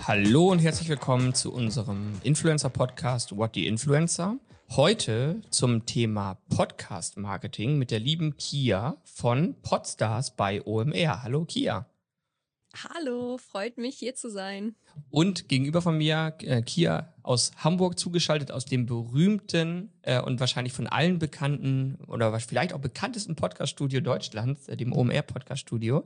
Hallo und herzlich willkommen zu unserem Influencer-Podcast What the Influencer. Heute zum Thema Podcast-Marketing mit der lieben Kia von Podstars bei OMR. Hallo Kia. Hallo, freut mich hier zu sein. Und gegenüber von mir Kia aus Hamburg zugeschaltet, aus dem berühmten und wahrscheinlich von allen bekannten oder vielleicht auch bekanntesten Podcast-Studio Deutschlands, dem OMR-Podcast-Studio.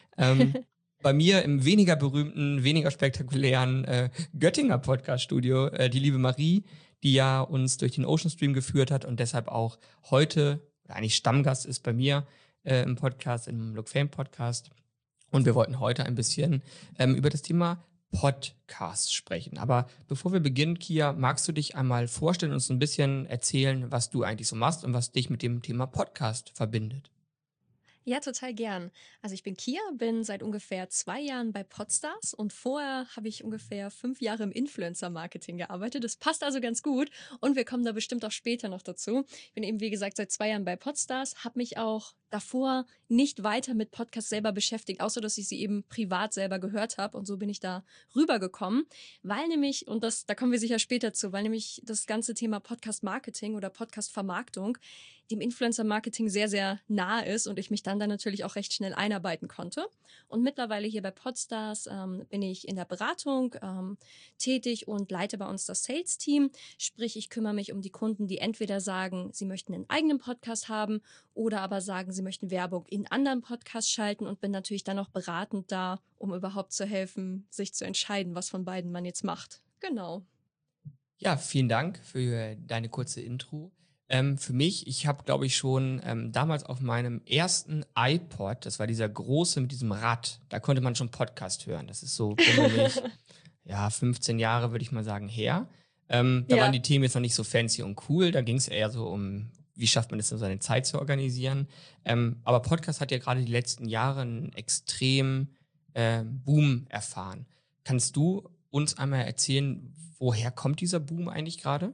Bei mir im weniger berühmten, weniger spektakulären Göttinger Podcast-Studio, die liebe Marie, die ja uns durch den Ocean Stream geführt hat und deshalb auch heute, oder eigentlich Stammgast ist bei mir im Podcast, im Look Fame Podcast. Und wir wollten heute ein bisschen über das Thema Podcast sprechen. Aber bevor wir beginnen, Kia, magst du dich einmal vorstellen und uns ein bisschen erzählen, was du eigentlich so machst und was dich mit dem Thema Podcast verbindet? Ja, total gern. Also ich bin Kia, bin seit ungefähr 2 Jahren bei Podstars und vorher habe ich ungefähr 5 Jahre im Influencer-Marketing gearbeitet. Das passt also ganz gut und wir kommen da bestimmt auch später noch dazu. Ich bin eben, wie gesagt, seit 2 Jahren bei Podstars, habe mich auch davor nicht weiter mit Podcasts selber beschäftigt, außer dass ich sie eben privat selber gehört habe und so bin ich da rübergekommen, weil nämlich, und da kommen wir sicher später zu, weil nämlich das ganze Thema Podcast-Marketing oder Podcast-Vermarktung dem Influencer-Marketing sehr, sehr nah ist und ich mich dann natürlich auch recht schnell einarbeiten konnte. Und mittlerweile hier bei Podstars bin ich in der Beratung tätig und leite bei uns das Sales-Team. Sprich, ich kümmere mich um die Kunden, die entweder sagen, sie möchten einen eigenen Podcast haben oder aber sagen, sie möchten Werbung in anderen Podcasts schalten und bin natürlich dann auch beratend da, um überhaupt zu helfen, sich zu entscheiden, was von beiden man jetzt macht. Genau. Ja, vielen Dank für deine kurze Intro. Für mich, ich habe, glaube ich, schon damals auf meinem ersten iPod, das war dieser große mit diesem Rad, da konnte man schon Podcast hören. Das ist so bummelig, ja, 15 Jahre, würde ich mal sagen, her. Da waren Ja. die Themen jetzt noch nicht so fancy und cool. Da ging es eher so um, wie schafft man es, so seine Zeit zu organisieren. Aber Podcast hat ja gerade die letzten Jahre einen extremen Boom erfahren. Kannst du uns einmal erzählen, woher kommt dieser Boom eigentlich gerade?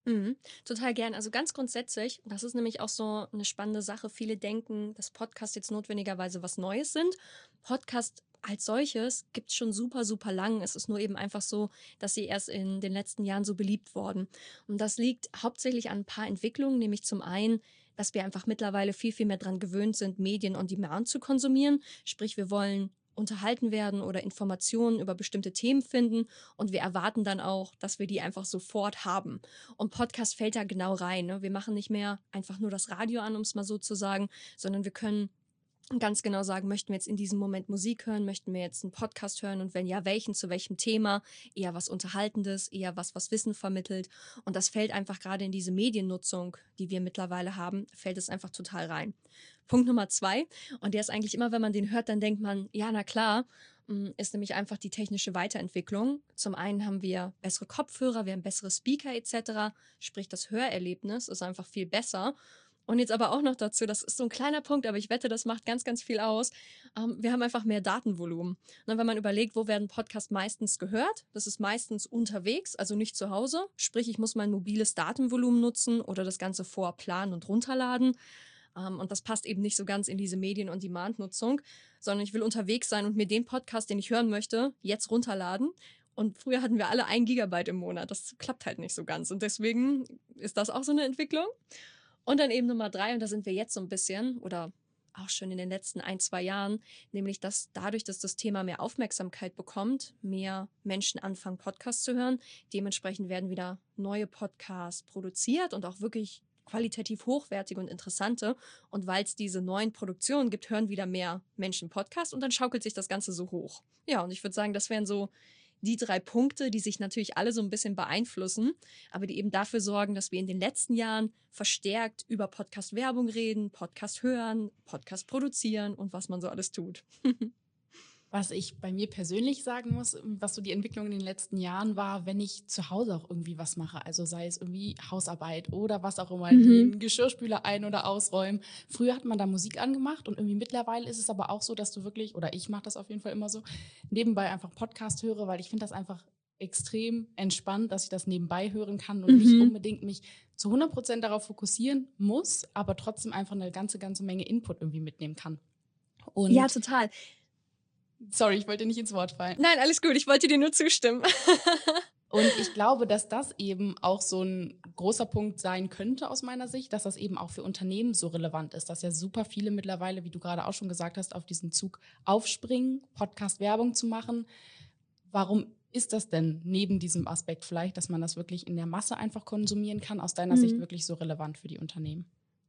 Total gern. Also ganz grundsätzlich, das ist nämlich auch so eine spannende Sache. Viele denken, dass Podcasts jetzt notwendigerweise was Neues sind. Podcast als solches gibt es schon super, super lang. Es ist nur eben einfach so, dass sie erst in den letzten Jahren so beliebt wurden. Und das liegt hauptsächlich an ein paar Entwicklungen, nämlich zum einen, dass wir einfach mittlerweile viel, viel mehr dran gewöhnt sind, Medien on Demand zu konsumieren. Sprich, wir wollen unterhalten werden oder Informationen über bestimmte Themen finden und wir erwarten dann auch, dass wir die einfach sofort haben. Und Podcast fällt da genau rein. Ne? Wir machen nicht mehr einfach nur das Radio an, um es mal so zu sagen, sondern wir können ganz genau sagen, möchten wir jetzt in diesem Moment Musik hören, möchten wir jetzt einen Podcast hören und wenn ja, welchen, zu welchem Thema, eher was Unterhaltendes, eher was Wissen vermittelt und das fällt einfach gerade in diese Mediennutzung, die wir mittlerweile haben, fällt es einfach total rein. Punkt Nummer 2 und der ist eigentlich immer, wenn man den hört, dann denkt man, ja, na klar, ist nämlich einfach die technische Weiterentwicklung. Zum einen haben wir bessere Kopfhörer, wir haben bessere Speaker etc., sprich das Hörerlebnis ist einfach viel besser. Und jetzt aber auch noch dazu, das ist so ein kleiner Punkt, aber ich wette, das macht ganz, ganz viel aus. Wir haben einfach mehr Datenvolumen. Und wenn man überlegt, wo werden Podcasts meistens gehört, das ist meistens unterwegs, also nicht zu Hause. Sprich, ich muss mein mobiles Datenvolumen nutzen oder das Ganze vorplanen und runterladen. Und das passt eben nicht so ganz in diese Medien-on-Demand-Nutzung, sondern ich will unterwegs sein und mir den Podcast, den ich hören möchte, jetzt runterladen. Und früher hatten wir alle 1 Gigabyte im Monat. Das klappt halt nicht so ganz. Und deswegen ist das auch so eine Entwicklung. Und dann eben Nummer 3, und da sind wir jetzt so ein bisschen, oder auch schon in den letzten 1, 2 Jahren, nämlich dass dadurch, dass das Thema mehr Aufmerksamkeit bekommt, mehr Menschen anfangen, Podcasts zu hören. Dementsprechend werden wieder neue Podcasts produziert und auch wirklich qualitativ hochwertige und interessante. Und weil es diese neuen Produktionen gibt, hören wieder mehr Menschen Podcasts und dann schaukelt sich das Ganze so hoch. Ja, und ich würde sagen, das wären so die 3 Punkte, die sich natürlich alle so ein bisschen beeinflussen, aber die eben dafür sorgen, dass wir in den letzten Jahren verstärkt über Podcast-Werbung reden, Podcast hören, Podcast produzieren und was man so alles tut. Was ich bei mir persönlich sagen muss, was so die Entwicklung in den letzten Jahren war, wenn ich zu Hause auch irgendwie was mache, also sei es irgendwie Hausarbeit oder was auch immer, den Geschirrspüler ein- oder ausräumen. Früher hat man da Musik angemacht und irgendwie mittlerweile ist es aber auch so, dass du wirklich, oder ich mache das auf jeden Fall immer so, nebenbei einfach Podcast höre, weil ich finde das einfach extrem entspannt, dass ich das nebenbei hören kann und nicht unbedingt mich zu 100% darauf fokussieren muss, aber trotzdem einfach eine ganze Menge Input irgendwie mitnehmen kann. Ja, Und total. Sorry, ich wollte nicht ins Wort fallen. Nein, alles gut, ich wollte dir nur zustimmen. Und ich glaube, dass das eben auch so ein großer Punkt sein könnte aus meiner Sicht, dass das eben auch für Unternehmen so relevant ist, dass ja super viele mittlerweile, wie du gerade auch schon gesagt hast, auf diesen Zug aufspringen, Podcast-Werbung zu machen. Warum ist das denn neben diesem Aspekt vielleicht, dass man das wirklich in der Masse einfach konsumieren kann, aus deiner Sicht wirklich so relevant für die Unternehmen?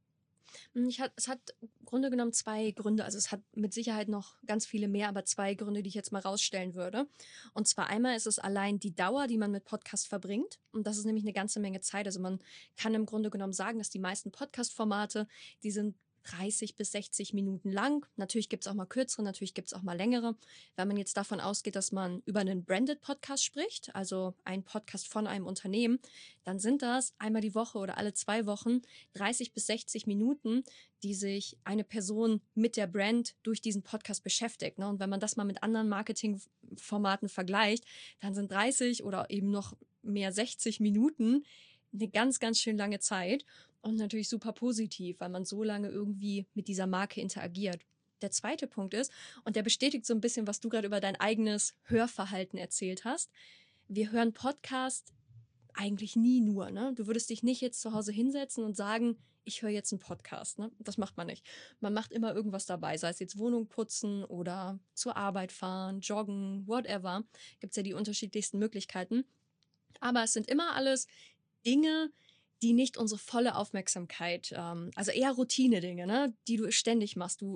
Es hat im Grunde genommen 2 Gründe. Also es hat mit Sicherheit noch ganz viele mehr, aber 2 Gründe, die ich jetzt mal rausstellen würde. Und zwar einmal ist es allein die Dauer, die man mit Podcast verbringt. Und das ist nämlich eine ganze Menge Zeit. Also man kann im Grunde genommen sagen, dass die meisten Podcast-Formate, die sind 30 bis 60 Minuten lang. Natürlich gibt es auch mal kürzere, natürlich gibt es auch mal längere. Wenn man jetzt davon ausgeht, dass man über einen Branded Podcast spricht, also ein Podcast von einem Unternehmen, dann sind das einmal die Woche oder alle 2 Wochen 30 bis 60 Minuten, die sich eine Person mit der Brand durch diesen Podcast beschäftigt. Ne? Und wenn man das mal mit anderen Marketingformaten vergleicht, dann sind 30 oder eben noch mehr 60 Minuten eine ganz, ganz schön lange Zeit. Und natürlich super positiv, weil man so lange irgendwie mit dieser Marke interagiert. Der zweite Punkt ist, und der bestätigt so ein bisschen, was du gerade über dein eigenes Hörverhalten erzählt hast. Wir hören Podcast eigentlich nie nur. Ne? Du würdest dich nicht jetzt zu Hause hinsetzen und sagen, ich höre jetzt einen Podcast. Ne? Das macht man nicht. Man macht immer irgendwas dabei, sei es jetzt Wohnung putzen oder zur Arbeit fahren, joggen, whatever. Gibt es ja die unterschiedlichsten Möglichkeiten. Aber es sind immer alles Dinge, die nicht unsere volle Aufmerksamkeit, also eher Routine-Dinge, ne, die du ständig machst. Du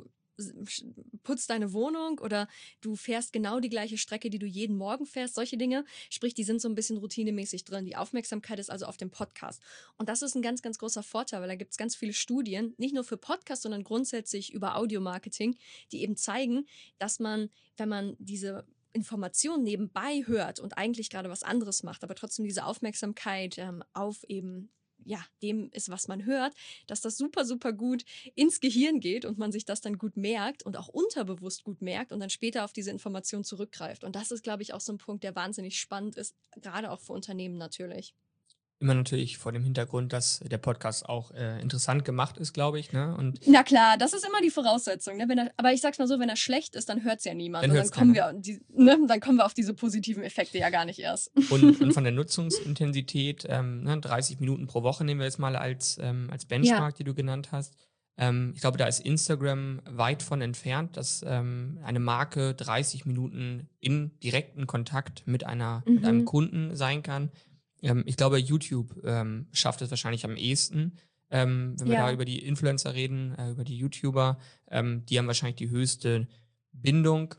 putzt deine Wohnung oder du fährst genau die gleiche Strecke, die du jeden Morgen fährst, solche Dinge. Sprich, die sind so ein bisschen routinemäßig drin. Die Aufmerksamkeit ist also auf dem Podcast. Und das ist ein ganz, ganz großer Vorteil, weil da gibt es ganz viele Studien, nicht nur für Podcasts, sondern grundsätzlich über Audiomarketing, die eben zeigen, dass man, wenn man diese Informationen nebenbei hört und eigentlich gerade was anderes macht, aber trotzdem diese Aufmerksamkeit auf eben dem ist, was man hört, dass das super, super gut ins Gehirn geht und man sich das dann gut merkt und auch unterbewusst gut merkt und dann später auf diese Information zurückgreift. Und das ist, glaube ich, auch so ein Punkt, der wahnsinnig spannend ist, gerade auch für Unternehmen natürlich. Immer natürlich vor dem Hintergrund, dass der Podcast auch interessant gemacht ist, glaube ich. Ne? Und Na klar, das ist immer die Voraussetzung. Ne? Aber ich sag's mal so, wenn er schlecht ist, dann hört's ja niemand. Dann und hört's dann kommen wir auf diese positiven Effekte ja gar nicht erst. und von der Nutzungsintensität, 30 Minuten pro Woche nehmen wir jetzt mal als Benchmark, die du genannt hast. Ich glaube, da ist Instagram weit von entfernt, dass eine Marke 30 Minuten in direkten Kontakt mit einem Kunden sein kann. Ich glaube, YouTube schafft es wahrscheinlich am ehesten. Wenn wir da über die Influencer reden, über die YouTuber, die haben wahrscheinlich die höchste Bindung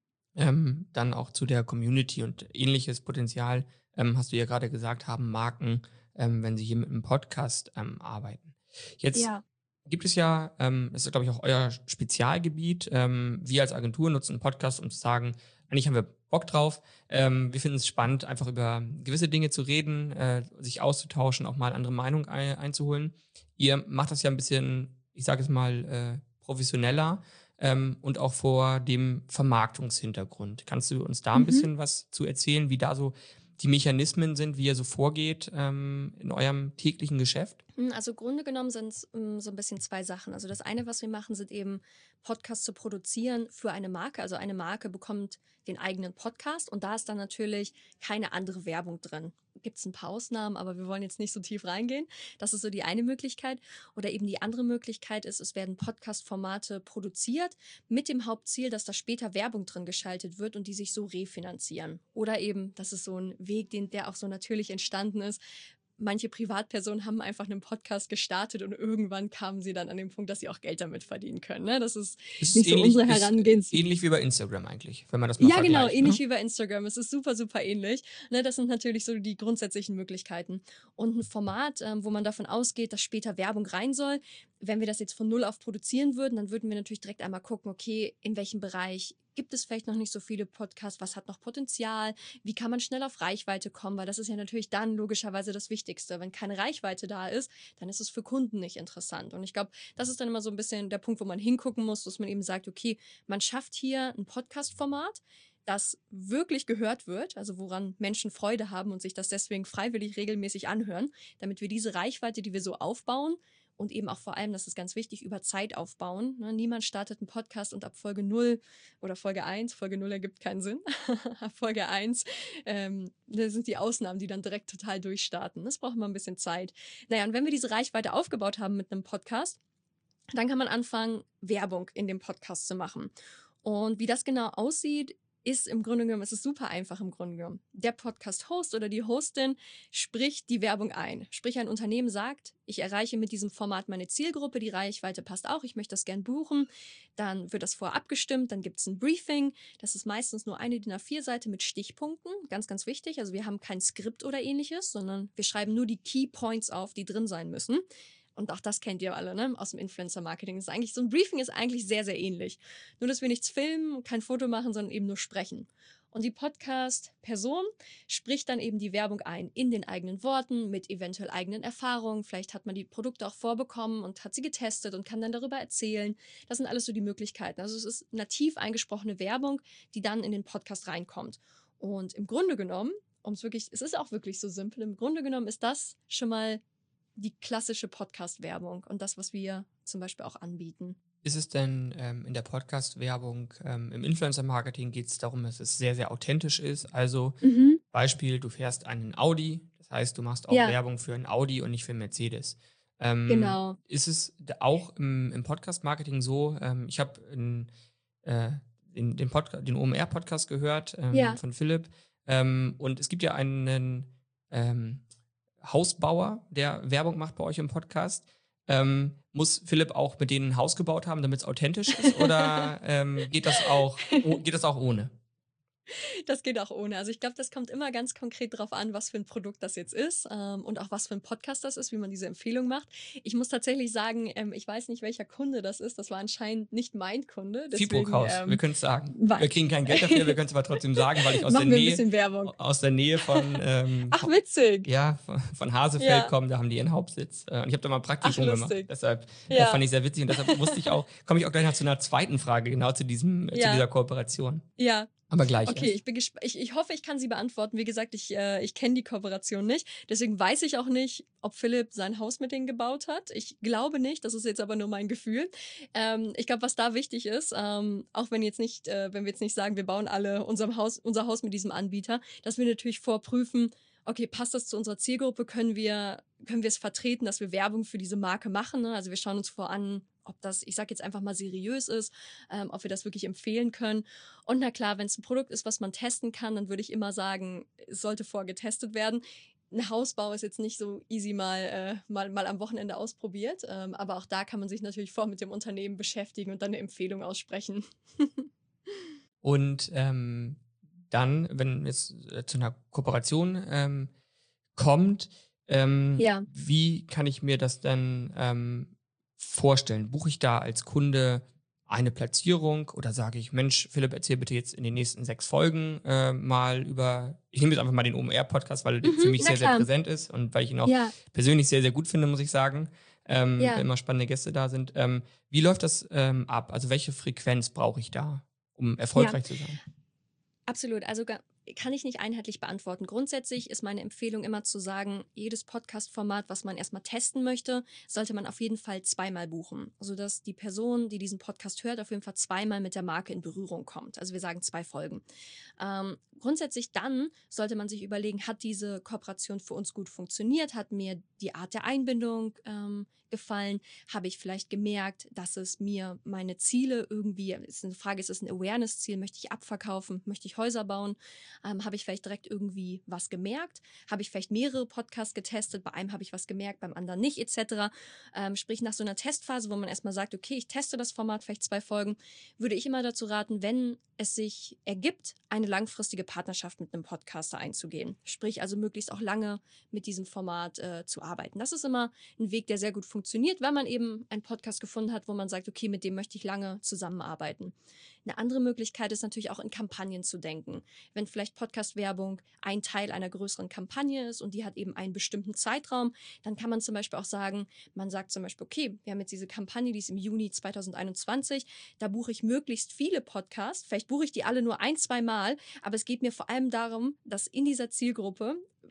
dann auch zu der Community und ähnliches Potenzial, hast du ja gerade gesagt, haben Marken, wenn sie hier mit einem Podcast arbeiten. Jetzt gibt es ja, das ist glaube ich auch euer Spezialgebiet, wir als Agentur nutzen einen Podcast, um zu sagen, eigentlich haben wir Bock drauf, wir finden es spannend, einfach über gewisse Dinge zu reden, sich auszutauschen, auch mal andere Meinungen einzuholen. Ihr macht das ja ein bisschen, ich sage es mal, professioneller, und auch vor dem Vermarktungshintergrund. Kannst du uns da ein bisschen was zu erzählen, wie da so die Mechanismen sind, wie ihr so vorgeht in eurem täglichen Geschäft? Also im Grunde genommen sind es so ein bisschen 2 Sachen. Also das eine, was wir machen, sind eben Podcasts zu produzieren für eine Marke. Also eine Marke bekommt den eigenen Podcast und da ist dann natürlich keine andere Werbung drin. Gibt es ein paar Ausnahmen, aber wir wollen jetzt nicht so tief reingehen. Das ist so die eine Möglichkeit. Oder eben die andere Möglichkeit ist, es werden Podcast-Formate produziert mit dem Hauptziel, dass da später Werbung drin geschaltet wird und die sich so refinanzieren. Oder eben, das ist so ein Weg, der auch so natürlich entstanden ist. Manche Privatpersonen haben einfach einen Podcast gestartet und irgendwann kamen sie dann an den Punkt, dass sie auch Geld damit verdienen können. Ne? Das ist nicht so unsere Herangehensweise. Ähnlich wie bei Instagram eigentlich, wenn man das mal vergleicht. Ja, genau, ähnlich wie bei Instagram. Es ist super, super ähnlich. Ne? Das sind natürlich so die grundsätzlichen Möglichkeiten. Und ein Format, wo man davon ausgeht, dass später Werbung rein soll, wenn wir das jetzt von null auf produzieren würden, dann würden wir natürlich direkt einmal gucken, okay, in welchem Bereich gibt es vielleicht noch nicht so viele Podcasts, was hat noch Potenzial, wie kann man schnell auf Reichweite kommen, weil das ist ja natürlich dann logischerweise das Wichtigste. Wenn keine Reichweite da ist, dann ist es für Kunden nicht interessant. Und ich glaube, das ist dann immer so ein bisschen der Punkt, wo man hingucken muss, dass man eben sagt, okay, man schafft hier ein Podcast-Format, das wirklich gehört wird, also woran Menschen Freude haben und sich das deswegen freiwillig regelmäßig anhören, damit wir diese Reichweite, die wir so aufbauen, und eben auch vor allem, das ist ganz wichtig, über Zeit aufbauen. Ne? Niemand startet einen Podcast und ab Folge 0 oder Folge 1, Folge 0 ergibt keinen Sinn, ab Folge 1, das sind die Ausnahmen, die dann direkt total durchstarten. Das braucht immer ein bisschen Zeit. Naja, und wenn wir diese Reichweite aufgebaut haben mit einem Podcast, dann kann man anfangen, Werbung in dem Podcast zu machen. Und wie das genau aussieht, ist im Grunde genommen, es ist super einfach im Grunde genommen. Der Podcast-Host oder die Hostin spricht die Werbung ein. Sprich, ein Unternehmen sagt, ich erreiche mit diesem Format meine Zielgruppe, die Reichweite passt auch, ich möchte das gern buchen. Dann wird das vorab abgestimmt, dann gibt es ein Briefing. Das ist meistens nur eine DIN A4-Seite mit Stichpunkten, ganz, ganz wichtig. Also wir haben kein Skript oder ähnliches, sondern wir schreiben nur die Key Points auf, die drin sein müssen. Und auch das kennt ihr alle, ne? Aus dem Influencer-Marketing. So ein Briefing ist eigentlich sehr, sehr ähnlich. Nur, dass wir nichts filmen, kein Foto machen, sondern eben nur sprechen. Und die Podcast-Person spricht dann eben die Werbung ein, in den eigenen Worten, mit eventuell eigenen Erfahrungen. Vielleicht hat man die Produkte auch vorbekommen und hat sie getestet und kann dann darüber erzählen. Das sind alles so die Möglichkeiten. Also es ist nativ eingesprochene Werbung, die dann in den Podcast reinkommt. Und im Grunde genommen, es ist auch wirklich so simpel, im Grunde genommen ist das schon mal die klassische Podcast-Werbung und das, was wir zum Beispiel auch anbieten. Ist es denn in der Podcast-Werbung, im Influencer-Marketing geht es darum, dass es sehr, sehr authentisch ist? Also Beispiel, du fährst einen Audi, das heißt, du machst auch Werbung für einen Audi und nicht für einen Mercedes. Genau. Ist es auch im Podcast-Marketing so, ich habe den OMR-Podcast gehört von Philipp und es gibt ja einen Hausbauer, der Werbung macht bei euch im Podcast. Muss Philipp auch mit denen ein Haus gebaut haben, damit es authentisch ist? Oder geht das auch ohne? Das geht auch ohne. Also ich glaube, das kommt immer ganz konkret drauf an, was für ein Produkt das jetzt ist und auch was für ein Podcast das ist, wie man diese Empfehlung macht. Ich muss tatsächlich sagen, ich weiß nicht, welcher Kunde das ist. Das war anscheinend nicht mein Kunde. Fibrohaus, wir können es sagen. Wir kriegen kein Geld dafür, wir können es aber trotzdem sagen, weil ich aus der Nähe von Ach, witzig. Ja, von Hasefeld komme, da haben die ihren Hauptsitz. Und ich habe da mal ein Praktikum gemacht. Deshalb fand ich sehr witzig und deshalb komme ich auch gleich noch zu einer zweiten Frage, genau zu dieser Kooperation. Ja. Aber gleich. Okay, ich hoffe, ich kann sie beantworten. Wie gesagt, ich kenne die Kooperation nicht. Deswegen weiß ich auch nicht, ob Philipp sein Haus mit denen gebaut hat. Ich glaube nicht, das ist jetzt aber nur mein Gefühl. Ich glaube, was da wichtig ist, auch wenn wir jetzt nicht sagen, wir bauen alle unser Haus mit diesem Anbieter, dass wir natürlich vorprüfen, okay, passt das zu unserer Zielgruppe? Können wir es vertreten, dass wir Werbung für diese Marke machen? Ne? Also wir schauen uns an, ob das, ich sage jetzt einfach mal, seriös ist, ob wir das wirklich empfehlen können. Und na klar, wenn es ein Produkt ist, was man testen kann, dann würde ich immer sagen, es sollte vorher getestet werden. Ein Hausbau ist jetzt nicht so easy mal am Wochenende ausprobiert, aber auch da kann man sich natürlich vor mit dem Unternehmen beschäftigen und dann eine Empfehlung aussprechen. Und dann, wenn es zu einer Kooperation kommt, wie kann ich mir das dann vorstellen? Buche ich da als Kunde eine Platzierung oder sage ich, Mensch, Philipp, erzähl bitte jetzt in den nächsten 6 Folgen mal ich nehme jetzt einfach mal den OMR-Podcast, weil der für mich sehr, sehr präsent ist und weil ich ihn auch persönlich sehr, sehr gut finde, muss ich sagen, wenn immer spannende Gäste da sind. Wie läuft das ab? Also welche Frequenz brauche ich da, um erfolgreich zu sein? Absolut. Also kann ich nicht einheitlich beantworten. Grundsätzlich ist meine Empfehlung immer zu sagen, jedes Podcast-Format, was man erstmal testen möchte, sollte man auf jeden Fall 2-mal buchen, sodass die Person, die diesen Podcast hört, auf jeden Fall 2-mal mit der Marke in Berührung kommt. Also wir sagen 2 Folgen. Grundsätzlich dann sollte man sich überlegen, hat diese Kooperation für uns gut funktioniert? Hat mir die Art der Einbindung gefallen? Habe ich vielleicht gemerkt, dass es mir meine Ziele irgendwie, ist eine Frage, ist es ein Awareness-Ziel? Möchte ich abverkaufen? Möchte ich Häuser bauen? Habe ich vielleicht direkt irgendwie was gemerkt? Habe ich vielleicht mehrere Podcasts getestet? Bei einem habe ich was gemerkt, beim anderen nicht, etc. Sprich, nach so einer Testphase, wo man erstmal sagt, okay, ich teste das Format, vielleicht 2 Folgen, würde ich immer dazu raten, wenn es sich ergibt, eine langfristige Partnerschaft mit einem Podcaster einzugehen. Sprich, also möglichst auch lange mit diesem Format zu arbeiten. Das ist immer ein Weg, der sehr gut funktioniert, weil man eben einen Podcast gefunden hat, wo man sagt, okay, mit dem möchte ich lange zusammenarbeiten. Eine andere Möglichkeit ist natürlich auch in Kampagnen zu denken. Wenn vielleicht Podcast-Werbung ein Teil einer größeren Kampagne ist und die hat eben einen bestimmten Zeitraum, dann kann man zum Beispiel auch sagen, man sagt zum Beispiel, okay, wir haben jetzt diese Kampagne, die ist im Juni 2021, da buche ich möglichst viele Podcasts, vielleicht buche ich die alle nur 1-2 Mal, aber es geht mir vor allem darum, dass in dieser Zielgruppe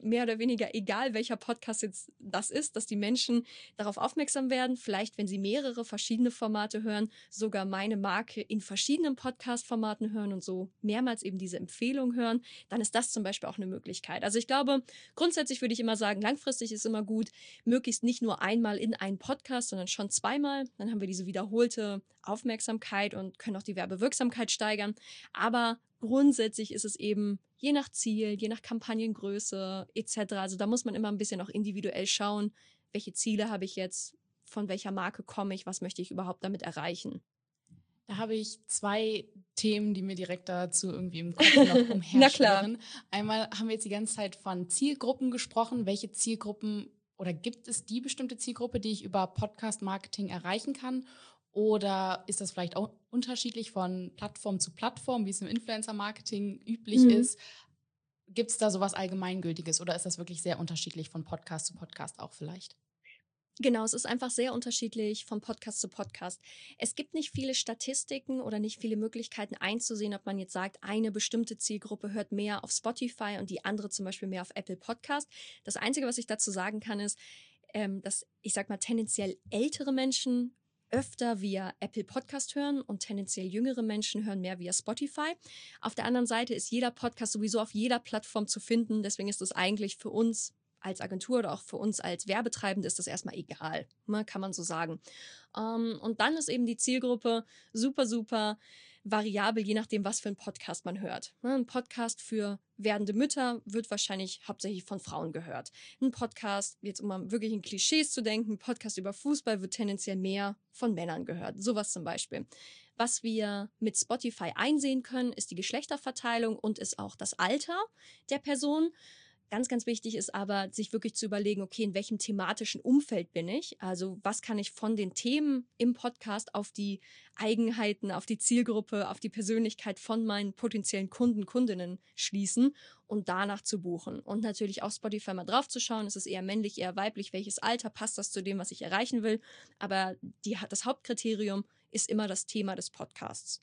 mehr oder weniger egal, welcher Podcast jetzt das ist, dass die Menschen darauf aufmerksam werden, vielleicht, wenn sie mehrere verschiedene Formate hören, sogar meine Marke in verschiedenen Podcast-Formaten hören und so mehrmals eben diese Empfehlung hören, dann ist das zum Beispiel auch eine Möglichkeit. Also ich glaube, grundsätzlich würde ich immer sagen, langfristig ist immer gut, möglichst nicht nur einmal in einen Podcast, sondern schon zweimal. Dann haben wir diese wiederholte Aufmerksamkeit und können auch die Werbewirksamkeit steigern. Aber grundsätzlich ist es eben je nach Ziel, je nach Kampagnengröße etc. Also da muss man immer ein bisschen auch individuell schauen, welche Ziele habe ich jetzt, von welcher Marke komme ich, was möchte ich überhaupt damit erreichen. Da habe ich 2 Themen, die mir direkt dazu irgendwie im Kopf noch umherschwirren. Einmal haben wir jetzt die ganze Zeit von Zielgruppen gesprochen. Welche Zielgruppen oder gibt es die bestimmte Zielgruppe, die ich über Podcast-Marketing erreichen kann? Oder ist das vielleicht auch unterschiedlich von Plattform zu Plattform, wie es im Influencer-Marketing üblich ist? Gibt es da sowas Allgemeingültiges oder ist das wirklich sehr unterschiedlich von Podcast zu Podcast auch vielleicht? Genau, es ist einfach sehr unterschiedlich von Podcast zu Podcast. Es gibt nicht viele Statistiken oder nicht viele Möglichkeiten einzusehen, ob man jetzt sagt, eine bestimmte Zielgruppe hört mehr auf Spotify und die andere zum Beispiel mehr auf Apple Podcast. Das Einzige, was ich dazu sagen kann, ist, dass ich sag mal tendenziell ältere Menschen öfter via Apple Podcast hören und tendenziell jüngere Menschen hören mehr via Spotify. Auf der anderen Seite ist jeder Podcast sowieso auf jeder Plattform zu finden. Deswegen ist es eigentlich für uns als Agentur oder auch für uns als Werbetreibende ist das erstmal egal, ne, kann man so sagen. Und dann ist eben die Zielgruppe super, super variabel, je nachdem, was für einen Podcast man hört. Ein Podcast für werdende Mütter wird wahrscheinlich hauptsächlich von Frauen gehört. Ein Podcast, jetzt um mal wirklich in Klischees zu denken, ein Podcast über Fußball wird tendenziell mehr von Männern gehört. Sowas zum Beispiel. Was wir mit Spotify einsehen können, ist die Geschlechterverteilung und ist auch das Alter der Person. Ganz, ganz wichtig ist aber, sich wirklich zu überlegen, okay, in welchem thematischen Umfeld bin ich? Also was kann ich von den Themen im Podcast auf die Eigenheiten, auf die Zielgruppe, auf die Persönlichkeit von meinen potenziellen Kunden, Kundinnen schließen und danach zu buchen. Und natürlich auf Spotify mal drauf zu schauen, ist es eher männlich, eher weiblich, welches Alter passt das zu dem, was ich erreichen will. Aber das Hauptkriterium ist immer das Thema des Podcasts.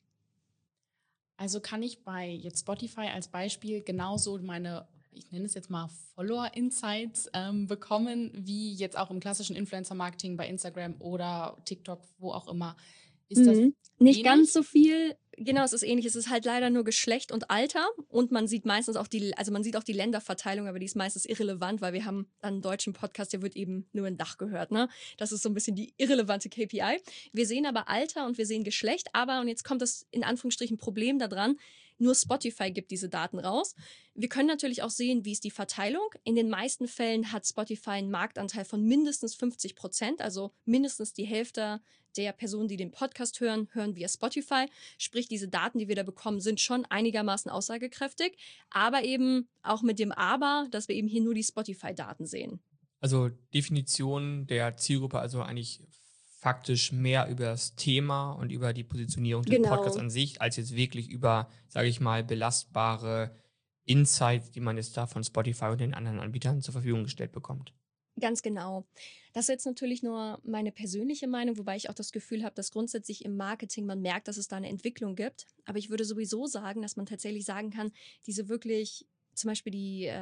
Also kann ich bei jetzt Spotify als Beispiel genauso meine, ich nenne es jetzt mal Follower-Insights bekommen, wie jetzt auch im klassischen Influencer-Marketing bei Instagram oder TikTok, wo auch immer. Ist das nicht ähnlich? ganz so viel. Genau, es ist ähnlich. Es ist halt leider nur Geschlecht und Alter und man sieht meistens auch man sieht auch die Länderverteilung, aber die ist meistens irrelevant, weil wir haben einen deutschen Podcast, der wird eben nur in Dach gehört, ne? Das ist so ein bisschen die irrelevante KPI. Wir sehen aber Alter und wir sehen Geschlecht, aber, und jetzt kommt das in Anführungsstrichen Problem daran, nur Spotify gibt diese Daten raus. Wir können natürlich auch sehen, wie ist die Verteilung. In den meisten Fällen hat Spotify einen Marktanteil von mindestens 50%, also mindestens die Hälfte der Personen, die den Podcast hören via Spotify. Sprich, diese Daten, die wir da bekommen, sind schon einigermaßen aussagekräftig, aber eben auch mit dem Aber, dass wir eben hier nur die Spotify-Daten sehen. Also Definition der Zielgruppe, also eigentlich faktisch mehr über das Thema und über die Positionierung des Podcasts an sich, als jetzt wirklich über, sage ich mal, belastbare Insights, die man jetzt da von Spotify und den anderen Anbietern zur Verfügung gestellt bekommt. Ganz genau. Das ist jetzt natürlich nur meine persönliche Meinung, wobei ich auch das Gefühl habe, dass grundsätzlich im Marketing man merkt, dass es da eine Entwicklung gibt. Aber ich würde sowieso sagen, dass man tatsächlich sagen kann, diese wirklich, zum Beispiel die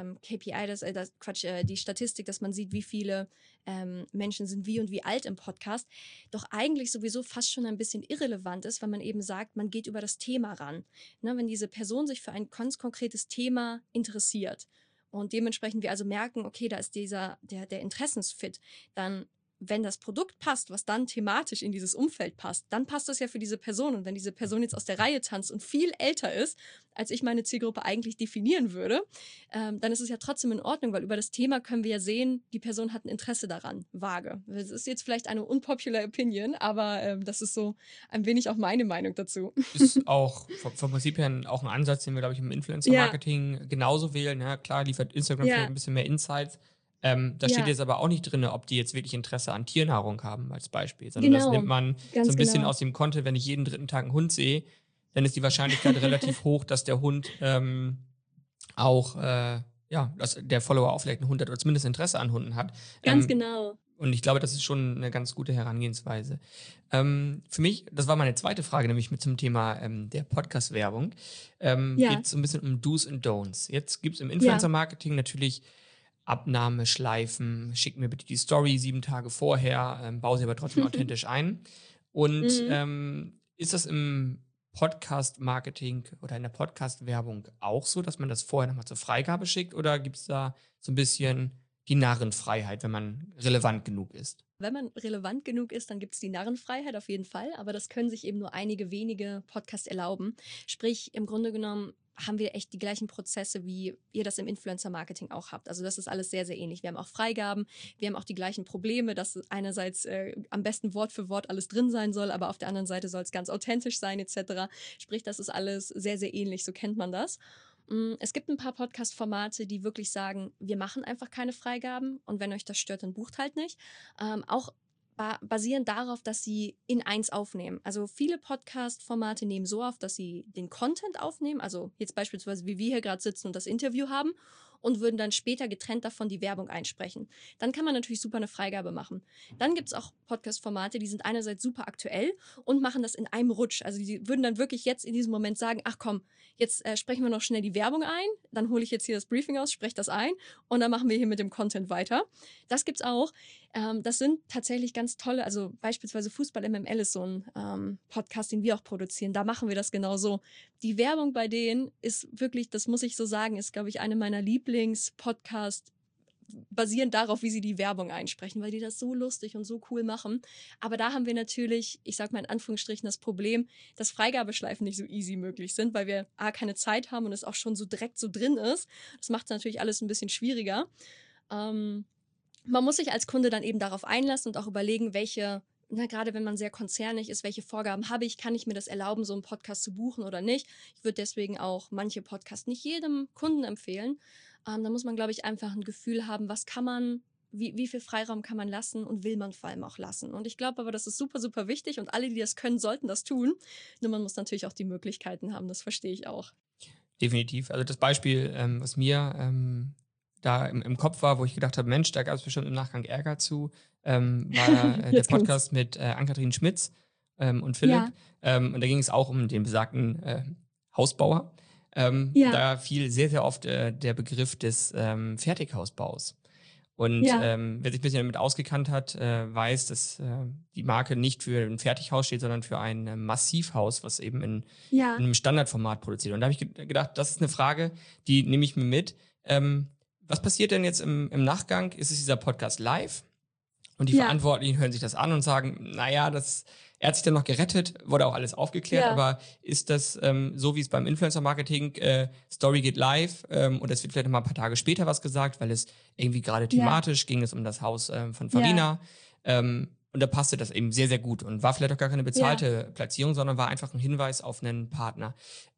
KPI, die Statistik, dass man sieht, wie viele Menschen sind wie und wie alt im Podcast, doch eigentlich sowieso fast schon ein bisschen irrelevant ist, weil man eben sagt, man geht über das Thema ran. Ne, wenn diese Person sich für ein ganz konkretes Thema interessiert und dementsprechend wir also merken, okay, da ist der Interessensfit, dann, wenn das Produkt passt, was dann thematisch in dieses Umfeld passt, dann passt das ja für diese Person. Und wenn diese Person jetzt aus der Reihe tanzt und viel älter ist, als ich meine Zielgruppe eigentlich definieren würde, dann ist es ja trotzdem in Ordnung, weil über das Thema können wir ja sehen, die Person hat ein Interesse daran, vage. Das ist jetzt vielleicht eine unpopular Opinion, aber das ist so ein wenig auch meine Meinung dazu. Ist auch vom Prinzip her auch ein Ansatz, den wir, glaube ich, im Influencer-Marketing genauso wählen. Ja, klar, liefert Instagram vielleicht ein bisschen mehr Insights. Da steht jetzt aber auch nicht drin, ob die jetzt wirklich Interesse an Tiernahrung haben, als Beispiel. Sondern das nimmt man so ein bisschen aus dem Konto, wenn ich jeden 3. Tag einen Hund sehe, dann ist die Wahrscheinlichkeit relativ hoch, dass der Hund dass der Follower auch vielleicht einen Hund hat oder zumindest Interesse an Hunden hat. Ganz genau. Und ich glaube, das ist schon eine ganz gute Herangehensweise. Für mich, das war meine zweite Frage, nämlich mit zum Thema der Podcast-Werbung, geht es so ein bisschen um Do's und Don'ts. Jetzt gibt es im Influencer-Marketing natürlich Abnahmeschleifen, schick mir bitte die Story 7 Tage vorher, baue sie aber trotzdem authentisch ein. Und ist das im Podcast-Marketing oder in der Podcast-Werbung auch so, dass man das vorher nochmal zur Freigabe schickt oder gibt es da so ein bisschen die Narrenfreiheit, wenn man relevant genug ist? Wenn man relevant genug ist, dann gibt es die Narrenfreiheit auf jeden Fall, aber das können sich eben nur einige wenige Podcasts erlauben. Sprich, im Grunde genommen haben wir echt die gleichen Prozesse, wie ihr das im Influencer-Marketing auch habt. Also das ist alles sehr, sehr ähnlich. Wir haben auch Freigaben, wir haben auch die gleichen Probleme, dass einerseits am besten Wort für Wort alles drin sein soll, aber auf der anderen Seite soll es ganz authentisch sein etc. Sprich, das ist alles sehr, sehr ähnlich, so kennt man das. Es gibt ein paar Podcast-Formate, die wirklich sagen, wir machen einfach keine Freigaben und wenn euch das stört, dann bucht halt nicht. Auch basieren darauf, dass sie in eins aufnehmen. Also viele Podcast-Formate nehmen so auf, dass sie den Content aufnehmen, also jetzt beispielsweise wie wir hier gerade sitzen und das Interview haben und würden dann später getrennt davon die Werbung einsprechen. Dann kann man natürlich super eine Freigabe machen. Dann gibt es auch Podcast-Formate, die sind einerseits super aktuell und machen das in einem Rutsch. Also die würden dann wirklich jetzt in diesem Moment sagen, ach komm, jetzt sprechen wir noch schnell die Werbung ein, dann hole ich jetzt hier das Briefing aus, spreche das ein und dann machen wir hier mit dem Content weiter. Das gibt's auch. Das sind tatsächlich ganz tolle, also beispielsweise Fußball MML ist so ein Podcast, den wir auch produzieren. Da machen wir das genauso. Die Werbung bei denen ist wirklich, das muss ich so sagen, ist, glaube ich, eine meiner Lieblings-Podcasts, basierend darauf, wie sie die Werbung einsprechen, weil die das so lustig und so cool machen. Aber da haben wir natürlich, ich sag mal in Anführungsstrichen, das Problem, dass Freigabeschleifen nicht so easy möglich sind, weil wir keine Zeit haben und es auch schon so direkt so drin ist. Das macht natürlich alles ein bisschen schwieriger. Man muss sich als Kunde dann eben darauf einlassen und auch überlegen, gerade wenn man sehr konzernig ist, welche Vorgaben habe ich, kann ich mir das erlauben, so einen Podcast zu buchen oder nicht. Ich würde deswegen auch manche Podcasts nicht jedem Kunden empfehlen. Da muss man, glaube ich, einfach ein Gefühl haben, wie viel Freiraum kann man lassen und will man vor allem auch lassen. Und ich glaube aber, das ist super, super wichtig und alle, die das können, sollten das tun. Nur man muss natürlich auch die Möglichkeiten haben, das verstehe ich auch. Definitiv. Also das Beispiel, was mir da im Kopf war, wo ich gedacht habe, Mensch, da gab es bestimmt im Nachgang Ärger zu, war der Podcast mit Ann-Kathrin Schmitz und Philipp. Ja. Und da ging es auch um den besagten Hausbauer. Da fiel sehr, sehr oft der Begriff des Fertighausbaus. Und wer sich ein bisschen damit ausgekannt hat, weiß, dass die Marke nicht für ein Fertighaus steht, sondern für ein Massivhaus, was eben in einem Standardformat produziert. Und da habe ich gedacht, das ist eine Frage, die nehme ich mir mit. Was passiert denn jetzt im Nachgang? Ist es dieser Podcast live? Und die Verantwortlichen hören sich das an und sagen, naja, er hat sich dann noch gerettet, wurde auch alles aufgeklärt, aber ist das so, wie es beim Influencer-Marketing, Story geht live und es wird vielleicht noch mal ein paar Tage später was gesagt, weil es irgendwie gerade thematisch ging es um das Haus von Farina. Und da passte das eben sehr, sehr gut und war vielleicht auch gar keine bezahlte Platzierung, sondern war einfach ein Hinweis auf einen Partner.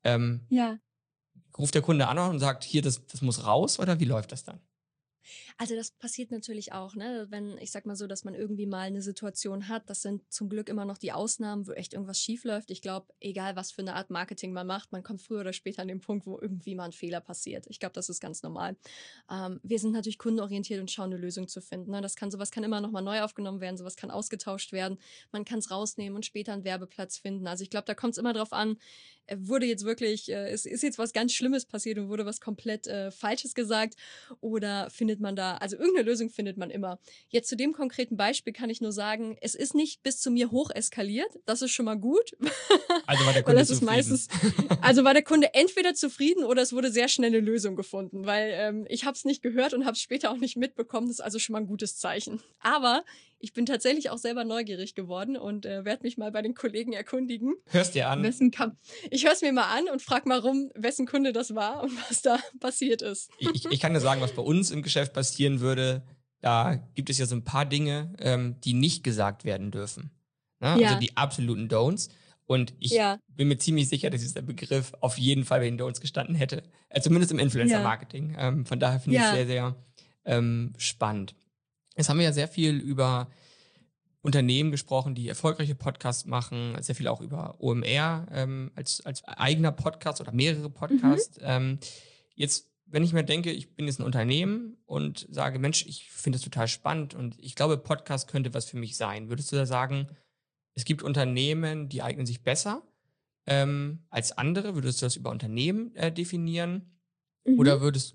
Ruft der Kunde an und sagt, hier, das muss raus oder wie läuft das dann? Also das passiert natürlich auch, ne? Wenn, ich sag mal so, dass man irgendwie mal eine Situation hat, das sind zum Glück immer noch die Ausnahmen, wo echt irgendwas schief läuft. Ich glaube, egal was für eine Art Marketing man macht, man kommt früher oder später an den Punkt, wo irgendwie mal ein Fehler passiert. Ich glaube, das ist ganz normal. Wir sind natürlich kundenorientiert und schauen, eine Lösung zu finden. Ne? Sowas kann immer noch mal neu aufgenommen werden, sowas kann ausgetauscht werden. Man kann es rausnehmen und später einen Werbeplatz finden. Also ich glaube, da kommt es immer drauf an, wurde jetzt wirklich, es ist jetzt was ganz Schlimmes passiert und wurde was komplett Falsches gesagt oder findet man da, also irgendeine Lösung findet man immer. Jetzt zu dem konkreten Beispiel kann ich nur sagen, es ist nicht bis zu mir hoch eskaliert, das ist schon mal gut. Also war der Kunde zufrieden. Also war der Kunde entweder zufrieden oder es wurde sehr schnell eine Lösung gefunden, weil ich habe es nicht gehört und habe es später auch nicht mitbekommen, das ist also schon mal ein gutes Zeichen. Aber ich bin tatsächlich auch selber neugierig geworden und werde mich mal bei den Kollegen erkundigen. Hörst dir an? Ich höre es mir mal an und frage mal rum, wessen Kunde das war und was da passiert ist. Ich kann dir sagen, was bei uns im Geschäft passieren würde. Da gibt es ja so ein paar Dinge, die nicht gesagt werden dürfen. Ne? Also die absoluten Don'ts. Und ich bin mir ziemlich sicher, dass dieser Begriff auf jeden Fall bei den Don'ts gestanden hätte. Zumindest im Influencer-Marketing. Von daher finde ich es sehr, sehr spannend. Jetzt haben wir ja sehr viel über Unternehmen gesprochen, die erfolgreiche Podcasts machen, sehr viel auch über OMR als eigener Podcast oder mehrere Podcasts. Jetzt, wenn ich mir denke, ich bin jetzt ein Unternehmen und sage, Mensch, ich finde das total spannend und ich glaube, Podcast könnte was für mich sein. Würdest du da sagen, es gibt Unternehmen, die eignen sich besser als andere? Würdest du das über Unternehmen definieren? Oder würdest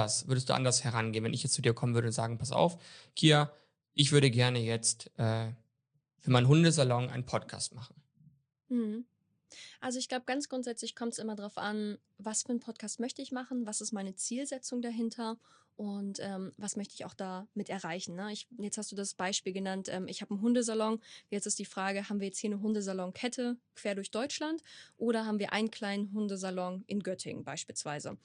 du anders herangehen, wenn ich jetzt zu dir kommen würde und sagen, pass auf, Kia, ich würde gerne jetzt für meinen Hundesalon einen Podcast machen. Mhm. Also ich glaube, ganz grundsätzlich kommt es immer darauf an, was für einen Podcast möchte ich machen, was ist meine Zielsetzung dahinter und was möchte ich auch damit erreichen. Ne? Jetzt hast du das Beispiel genannt, ich habe einen Hundesalon. Jetzt ist die Frage, haben wir jetzt hier eine Hundesalonkette quer durch Deutschland oder haben wir einen kleinen Hundesalon in Göttingen beispielsweise?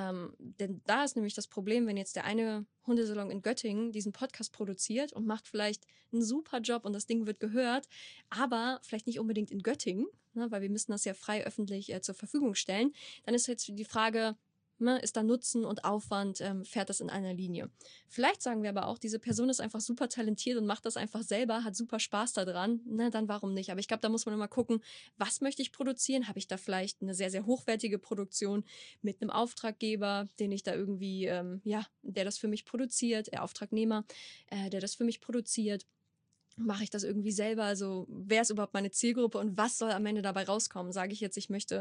Denn da ist nämlich das Problem, wenn jetzt der eine Hundesalon in Göttingen diesen Podcast produziert und macht vielleicht einen super Job und das Ding wird gehört, aber vielleicht nicht unbedingt in Göttingen, ne, weil wir müssen das ja frei öffentlich zur Verfügung stellen, dann ist jetzt die Frage, ne, ist da Nutzen und Aufwand, fährt das in einer Linie? Vielleicht sagen wir aber auch, diese Person ist einfach super talentiert und macht das einfach selber, hat super Spaß daran, ne, dann warum nicht? Aber ich glaube, da muss man immer gucken, was möchte ich produzieren? Habe ich da vielleicht eine sehr, sehr hochwertige Produktion mit einem Auftraggeber, den ich da irgendwie, der das für mich produziert, der Auftragnehmer, der das für mich produziert? Mache ich das irgendwie selber? Also, wer ist überhaupt meine Zielgruppe und was soll am Ende dabei rauskommen? Sage ich jetzt,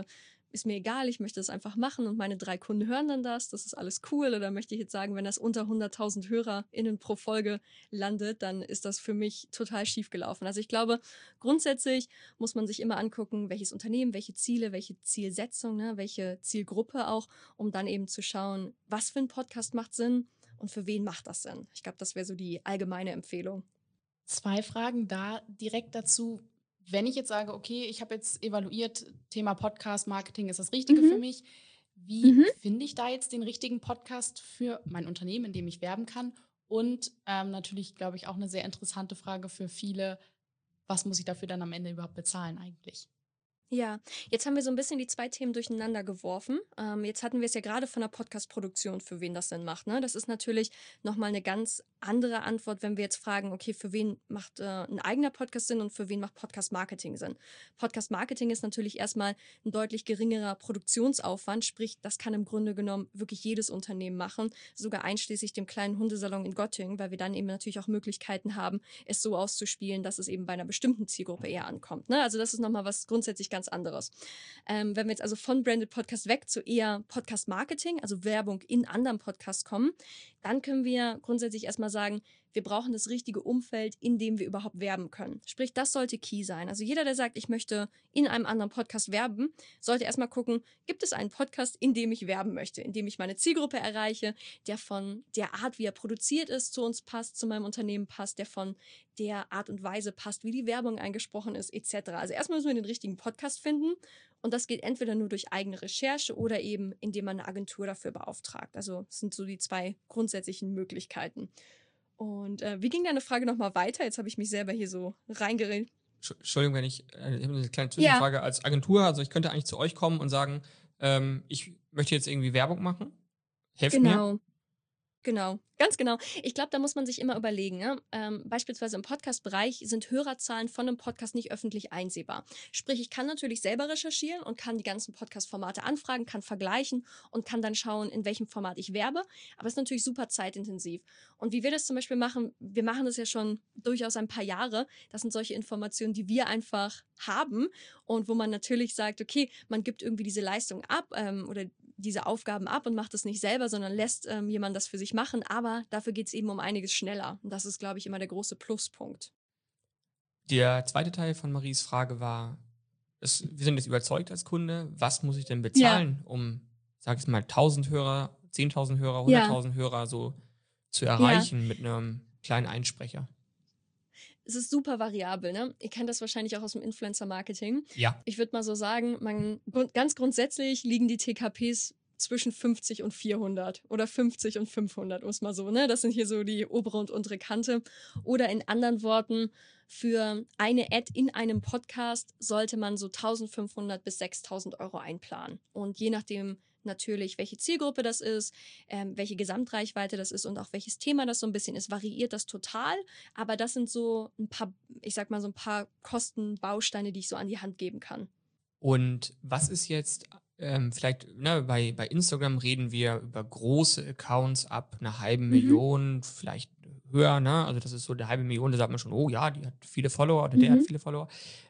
ist mir egal, ich möchte es einfach machen und meine 3 Kunden hören dann das ist alles cool? Oder möchte ich jetzt sagen, wenn das unter 100.000 HörerInnen pro Folge landet, dann ist das für mich total schief gelaufen. Also ich glaube, grundsätzlich muss man sich immer angucken, welches Unternehmen, welche Ziele, welche Zielsetzung, ne, welche Zielgruppe auch, um dann eben zu schauen, was für ein Podcast macht Sinn und für wen macht das Sinn. Ich glaube, das wäre so die allgemeine Empfehlung. 2 Fragen da direkt dazu. Wenn ich jetzt sage, okay, ich habe jetzt evaluiert, Thema Podcast, Marketing ist das Richtige für mich. Wie Mhm. finde ich da jetzt den richtigen Podcast für mein Unternehmen, in dem ich werben kann? Und natürlich, glaube ich, auch eine sehr interessante Frage für viele, was muss ich dafür dann am Ende überhaupt bezahlen eigentlich? Ja, jetzt haben wir so ein bisschen die 2 Themen durcheinander geworfen. Jetzt hatten wir es ja gerade von der Podcast-Produktion, für wen das Sinn macht, ne? Das ist natürlich noch mal 'ne ganz andere Antwort, wenn wir jetzt fragen: „Okay, für wen macht, 'n eigener Podcast Sinn und für wen macht Podcast-Marketing Sinn?“ Podcast-Marketing ist natürlich erst mal 'n deutlich geringerer Produktionsaufwand, sprich, das kann im Grunde genommen wirklich jedes Unternehmen machen, sogar einschließlich dem kleinen Hundesalon in Göttingen, weil wir dann eben natürlich auch Möglichkeiten haben, es so auszuspielen, dass es eben bei einer bestimmten Zielgruppe eher ankommt. Ne? Also das ist nochmal was grundsätzlich ganz anderes. Wenn wir jetzt also von Branded Podcast weg zu eher Podcast Marketing, also Werbung in anderen Podcasts kommen, dann können wir grundsätzlich erstmal sagen, wir brauchen das richtige Umfeld, in dem wir überhaupt werben können. Sprich, das sollte key sein. Also jeder, der sagt, ich möchte in einem anderen Podcast werben, sollte erstmal gucken, gibt es einen Podcast, in dem ich werben möchte, in dem ich meine Zielgruppe erreiche, der von der Art, wie er produziert ist, zu uns passt, zu meinem Unternehmen passt, der von der Art und Weise passt, wie die Werbung eingesprochen ist, etc. Also erstmal müssen wir den richtigen Podcast finden und das geht entweder nur durch eigene Recherche oder eben, indem man eine Agentur dafür beauftragt. Also das sind so die 2 grundsätzlichen Möglichkeiten. Und wie ging deine Frage nochmal weiter? Jetzt habe ich mich selber hier so reingeredet. Entschuldigung, ich habe eine kleine Ja, Zwischenfrage als Agentur. Also ich könnte eigentlich zu euch kommen und sagen, ich möchte jetzt irgendwie Werbung machen. Helft mir. genau. Genau, ganz genau. Ich glaube, da muss man sich immer überlegen. Ne? Beispielsweise im Podcast-Bereich sind Hörerzahlen von einem Podcast nicht öffentlich einsehbar. Sprich, ich kann natürlich selber recherchieren und kann die ganzen Podcast-Formate anfragen, kann vergleichen und kann dann schauen, in welchem Format ich werbe. Aber es ist natürlich super zeitintensiv. Und wie wir das zum Beispiel machen, wir machen das ja schon durchaus ein paar Jahre. Das sind solche Informationen, die wir einfach haben und wo man natürlich sagt, okay, man gibt irgendwie diese Leistung ab oder diese Aufgaben ab und macht es nicht selber, sondern lässt jemand das für sich machen. Aber dafür geht es eben um einiges schneller. Und das ist, glaube ich, immer der große Pluspunkt. Der zweite Teil von Maries Frage war, wir sind jetzt überzeugt als Kunde, was muss ich denn Ja, bezahlen, um, sag ich mal, 1000 Hörer, 10.000 Hörer, ja, 100.000 Hörer so zu ja. erreichen mit einem kleinen Einsprecher? Es ist super variabel, ne? Ihr kennt das wahrscheinlich auch aus dem Influencer-Marketing. Ja. Ich würde mal so sagen, ganz grundsätzlich liegen die TKPs zwischen 50 und 400 oder 50 und 500, um es mal so, ne? Das sind hier so die obere und untere Kante. Oder in anderen Worten, für eine Ad in einem Podcast sollte man so 1.500 bis 6.000 Euro einplanen. Und je nachdem natürlich, welche Zielgruppe das ist, welche Gesamtreichweite das ist und auch welches Thema das so ein bisschen ist, variiert das total. Aber das sind so ein paar, ich sag mal, so ein paar Kostenbausteine, die ich so an die Hand geben kann. Und was ist jetzt, vielleicht, ne, bei Instagram reden wir über große Accounts ab einer halben Mhm. Million, vielleicht höher, ne? Also das ist so eine halbe Million, da sagt man schon, oh ja, die hat viele Follower oder der hat Mhm. viele Follower.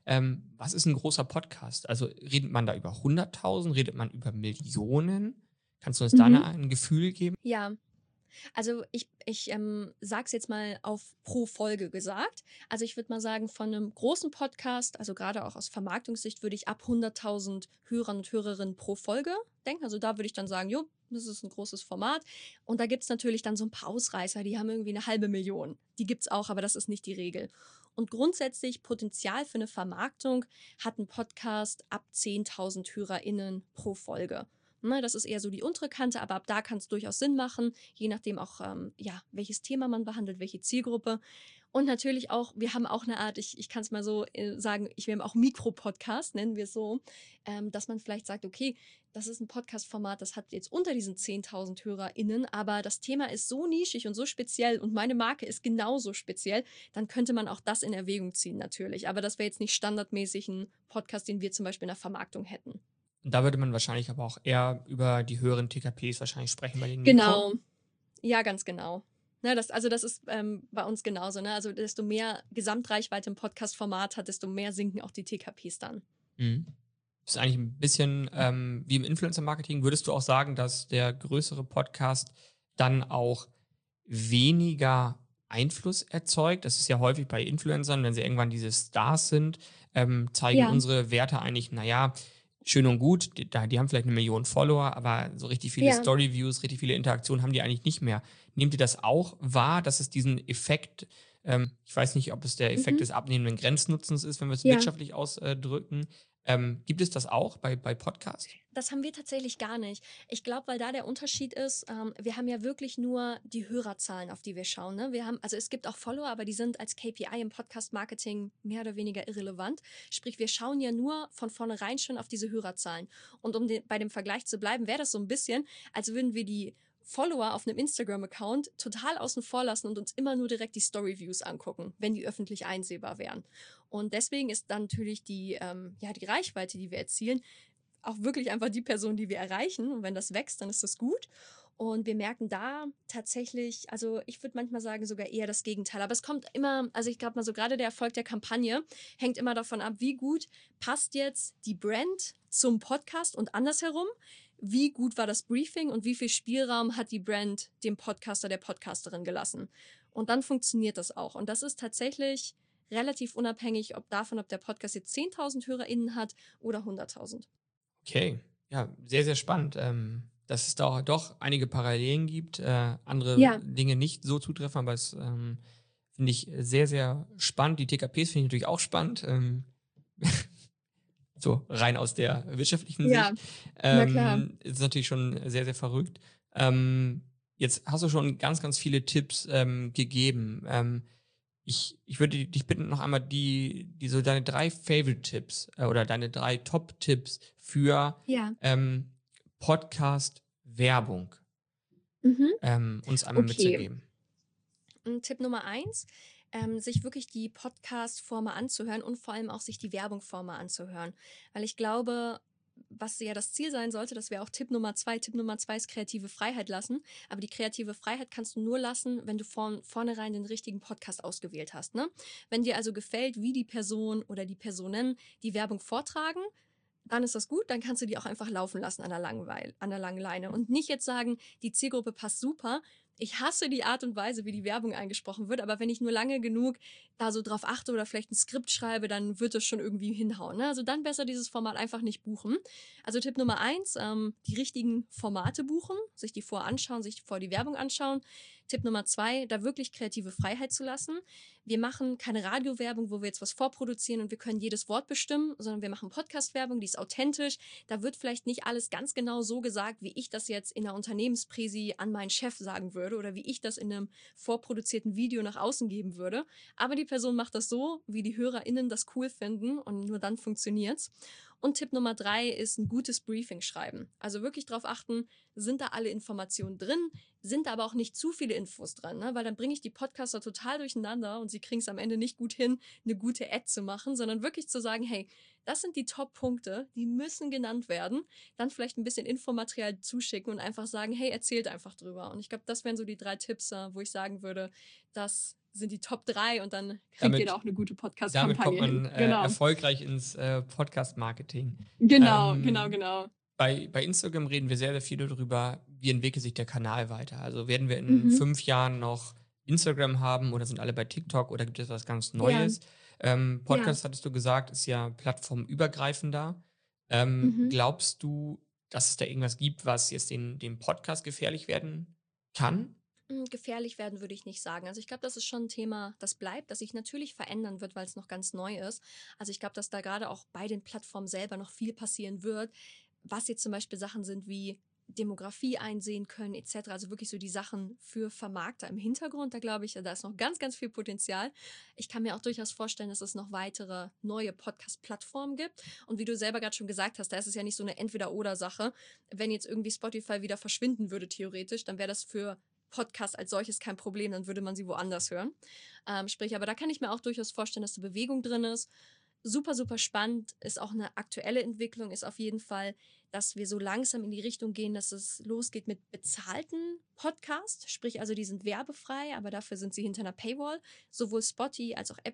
Was ist ein großer Podcast? Also redet man da über 100.000, redet man über Millionen? Kannst du uns da ein Gefühl geben? Ja, also ich sage es jetzt mal auf pro Folge gesagt. Also ich würde mal sagen, von einem großen Podcast, also gerade auch aus Vermarktungssicht, würde ich ab 100.000 Hörern und Hörerinnen pro Folge denken. Also da würde ich dann sagen, jo, das ist ein großes Format. Und da gibt es natürlich dann so ein paar Ausreißer, die haben irgendwie 500.000. Die gibt es auch, aber das ist nicht die Regel. Und grundsätzlich Potenzial für eine Vermarktung hat ein Podcast ab 10.000 HörerInnen pro Folge. Ne, das ist eher so die untere Kante, aber ab da kann es durchaus Sinn machen, je nachdem auch, welches Thema man behandelt, welche Zielgruppe. Und natürlich auch, wir haben auch eine Art, ich kann es mal so sagen, wir haben auch Mikro-Podcast, nennen wir es so, dass man vielleicht sagt, okay, das ist ein Podcast-Format, das hat jetzt unter diesen 10.000 HörerInnen, aber das Thema ist so nischig und so speziell und meine Marke ist genauso speziell, dann könnte man auch das in Erwägung ziehen natürlich. Aber das wäre jetzt nicht standardmäßig ein Podcast, den wir zum Beispiel in der Vermarktung hätten. Da würde man wahrscheinlich aber auch eher über die höheren TKPs wahrscheinlich sprechen bei den Genau. Ja, ganz genau. Ne, das ist bei uns genauso. Ne? Also desto mehr Gesamtreichweite im Podcast-Format hat, desto mehr sinken auch die TKPs dann. Mhm. Das ist eigentlich ein bisschen wie im Influencer-Marketing. Würdest du auch sagen, dass der größere Podcast dann auch weniger Einfluss erzeugt? Das ist ja häufig bei Influencern, wenn sie irgendwann diese Stars sind, zeigen unsere Werte eigentlich, naja, schön und gut, die haben vielleicht 1 Million Follower, aber so richtig viele Story-Views, richtig viele Interaktionen haben die eigentlich nicht mehr. Nehmt ihr das auch wahr, dass es diesen Effekt, ich weiß nicht, ob es der Effekt des abnehmenden Grenznutzens ist, wenn wir es wirtschaftlich ausdrücken, gibt es das auch bei Podcasts? Das haben wir tatsächlich gar nicht. Ich glaube, weil da der Unterschied ist, wir haben ja wirklich nur die Hörerzahlen, auf die wir schauen. Ne? Also es gibt auch Follower, aber die sind als KPI im Podcast-Marketing mehr oder weniger irrelevant. Sprich, wir schauen ja nur von vornherein schon auf diese Hörerzahlen. Und bei dem Vergleich zu bleiben, wäre das so ein bisschen, als würden wir die Follower auf einem Instagram-Account total außen vor lassen und uns immer nur direkt die Story-Views angucken, wenn die öffentlich einsehbar wären. Und deswegen ist dann natürlich die Reichweite, die wir erzielen, auch wirklich einfach die Person, die wir erreichen. Und wenn das wächst, dann ist das gut. Und wir merken da tatsächlich, also ich würde manchmal sagen, sogar eher das Gegenteil. Aber es kommt immer, also ich glaube mal so, gerade der Erfolg der Kampagne hängt immer davon ab, wie gut passt jetzt die Brand zum Podcast und andersherum. Wie gut war das Briefing und wie viel Spielraum hat die Brand dem Podcaster, der Podcasterin gelassen. Und dann funktioniert das auch. Und das ist tatsächlich relativ unabhängig ob der Podcast jetzt 10.000 HörerInnen hat oder 100.000. Okay, ja, sehr, sehr spannend. Dass es da doch einige Parallelen gibt, andere Dinge nicht so zutreffen, aber es finde ich sehr, sehr spannend. Die TKPs finde ich natürlich auch spannend. So rein aus der wirtschaftlichen Sicht. Na klar. Ist natürlich schon sehr, sehr verrückt. Jetzt hast du schon ganz, ganz viele Tipps gegeben. Ich würde dich bitten, noch einmal so deine 3 Favorite-Tipps oder deine 3 Top-Tipps für Podcast-Werbung uns einmal mitzugeben. Tipp Nummer 1, sich wirklich die Podcast-Formen anzuhören und vor allem auch sich die Werbung-Formen anzuhören. Weil ich glaube, was ja das Ziel sein sollte, das wäre auch Tipp Nummer 2. Tipp Nummer 2 ist kreative Freiheit lassen. Aber die kreative Freiheit kannst du nur lassen, wenn du von vornherein den richtigen Podcast ausgewählt hast. Ne? Wenn dir also gefällt, wie die Person oder die Personen die Werbung vortragen, dann ist das gut, dann kannst du die auch einfach laufen lassen an der langen Leine. Und nicht jetzt sagen, die Zielgruppe passt super. Ich hasse die Art und Weise, wie die Werbung eingesprochen wird, aber wenn ich nur lange genug da so drauf achte oder vielleicht ein Skript schreibe, dann wird es schon irgendwie hinhauen. Ne? Also dann besser dieses Format einfach nicht buchen. Also Tipp Nummer 1, die richtigen Formate buchen, sich die anschauen, sich die Werbung anschauen. Tipp Nummer 2, da wirklich kreative Freiheit zu lassen. Wir machen keine Radiowerbung, wo wir jetzt was vorproduzieren und wir können jedes Wort bestimmen, sondern wir machen Podcast-Werbung, die ist authentisch. Da wird vielleicht nicht alles ganz genau so gesagt, wie ich das jetzt in einer Unternehmenspräsi an meinen Chef sagen würde oder wie ich das in einem vorproduzierten Video nach außen geben würde. Aber die Person macht das so, wie die HörerInnen das cool finden und nur dann funktioniert's. Und Tipp Nummer 3 ist ein gutes Briefing schreiben. Also wirklich darauf achten, sind da alle Informationen drin, sind da aber auch nicht zu viele Infos dran, ne? Weil dann bringe ich die Podcaster total durcheinander und sie kriegen es am Ende nicht gut hin, eine gute Ad zu machen, sondern wirklich zu sagen, hey, das sind die Top-Punkte, die müssen genannt werden, dann vielleicht ein bisschen Infomaterial zuschicken und einfach sagen, hey, erzählt einfach drüber. Und ich glaube, das wären so die 3 Tipps, wo ich sagen würde, das sind die Top 3 und dann kriegt ihr da auch eine gute Podcast-Kampagne. Damit kommt man erfolgreich ins Podcast-Marketing. Genau. bei Instagram reden wir sehr, sehr viel darüber, wie entwickelt sich der Kanal weiter. Also werden wir in 5 Jahren noch Instagram haben oder sind alle bei TikTok oder gibt es was ganz Neues? Podcast, hattest du gesagt, ist ja plattformübergreifender. Glaubst du, dass es da irgendwas gibt, was jetzt dem Podcast gefährlich werden kann? Gefährlich werden würde ich nicht sagen. Also ich glaube, das ist schon ein Thema, das bleibt, das sich natürlich verändern wird, weil es noch ganz neu ist. Also ich glaube, dass da gerade auch bei den Plattformen selber noch viel passieren wird, was jetzt zum Beispiel Sachen sind wie Demografie einsehen können etc. Also wirklich so die Sachen für Vermarkter im Hintergrund. Da glaube ich, da ist noch ganz, ganz viel Potenzial. Ich kann mir auch durchaus vorstellen, dass es noch weitere neue Podcast-Plattformen gibt. Und wie du selber gerade schon gesagt hast, da ist es ja nicht so eine Entweder-oder-Sache. Wenn jetzt irgendwie Spotify wieder verschwinden würde theoretisch, dann wäre das für Podcast als solches kein Problem, dann würde man sie woanders hören. Aber da kann ich mir auch durchaus vorstellen, dass da Bewegung drin ist. Super, super spannend, ist auch eine aktuelle Entwicklung, ist auf jeden Fall, dass wir so langsam in die Richtung gehen, dass es losgeht mit bezahlten Podcasts, sprich also die sind werbefrei, aber dafür sind sie hinter einer Paywall. Sowohl Spotify als auch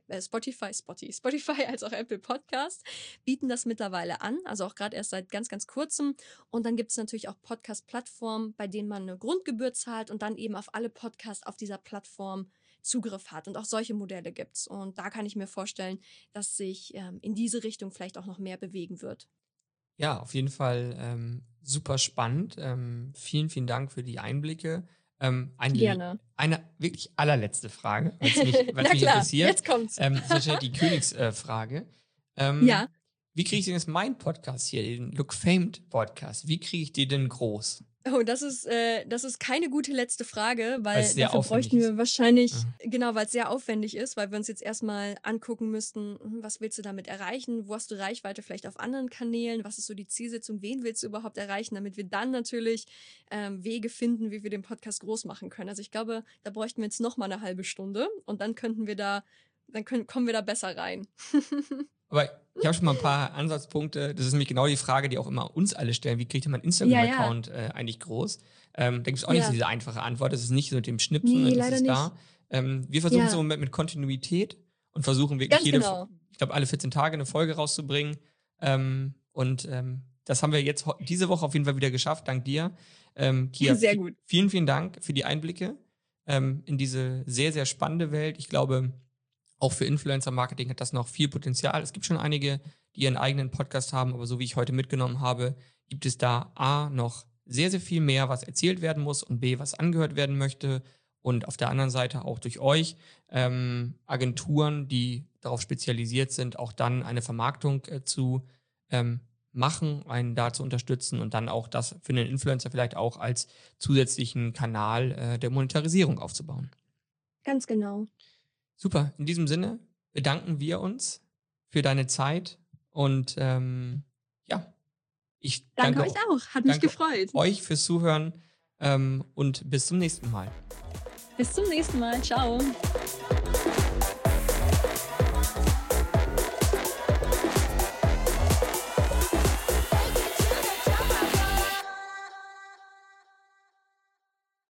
Apple Podcast bieten das mittlerweile an, also auch gerade erst seit ganz, ganz kurzem. Und dann gibt es natürlich auch Podcast-Plattformen, bei denen man eine Grundgebühr zahlt und dann eben auf alle Podcasts auf dieser Plattform Zugriff hat. Und auch solche Modelle gibt's. Und da kann ich mir vorstellen, dass sich in diese Richtung vielleicht auch noch mehr bewegen wird. Ja, auf jeden Fall super spannend. Vielen, vielen Dank für die Einblicke. Gerne. Eine wirklich allerletzte Frage, weil es mich interessiert. Jetzt kommt's. Das ist wahrscheinlich die Königsfrage. Ja. Wie kriege ich denn jetzt meinen Podcast hier, den Look Famed Podcast, wie kriege ich den denn groß? Oh, das ist keine gute letzte Frage, weil sehr dafür aufwendig bräuchten wir ist. wahrscheinlich, genau, weil es sehr aufwendig ist, weil wir uns jetzt erstmal angucken müssten, was willst du damit erreichen, wo hast du Reichweite vielleicht auf anderen Kanälen, was ist so die Zielsetzung, wen willst du überhaupt erreichen, damit wir dann natürlich Wege finden, wie wir den Podcast groß machen können. Also ich glaube, da bräuchten wir jetzt noch mal eine halbe Stunde und dann kommen wir da besser rein. Aber ich habe schon mal ein paar Ansatzpunkte. Das ist nämlich genau die Frage, die auch immer uns alle stellen. Wie kriegt man einen Instagram-Account eigentlich groß? Da gibt es auch nicht so diese einfache Antwort. Das ist nicht so mit dem Schnipsen, Nee, das leider ist da. Wir versuchen es im Moment mit Kontinuität und versuchen wirklich Ganz genau. ich glaube, alle 14 Tage eine Folge rauszubringen. Das haben wir jetzt diese Woche auf jeden Fall wieder geschafft, dank dir. Kia, Sehr gut. Vielen, vielen Dank für die Einblicke in diese sehr, sehr spannende Welt. Ich glaube, auch für Influencer-Marketing hat das noch viel Potenzial. Es gibt schon einige, die ihren eigenen Podcast haben, aber so wie ich heute mitgenommen habe, gibt es da A, noch sehr, sehr viel mehr, was erzählt werden muss und B, was angehört werden möchte. Und auf der anderen Seite auch durch euch Agenturen, die darauf spezialisiert sind, auch dann eine Vermarktung zu machen, einen da zu unterstützen und dann auch das für den Influencer vielleicht auch als zusätzlichen Kanal der Monetarisierung aufzubauen. Ganz genau. Super, in diesem Sinne bedanken wir uns für deine Zeit und ich Danke euch auch, hat mich gefreut. Euch fürs Zuhören und bis zum nächsten Mal. Bis zum nächsten Mal, ciao.